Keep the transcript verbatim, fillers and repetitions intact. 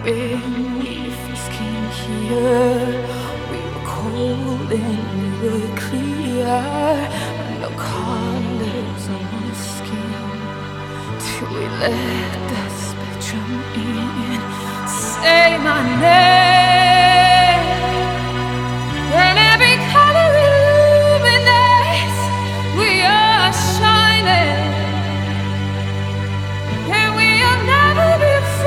When we first came here, we were cold and we were clear. No colors on our skin till we let the spectrum in. Say my name.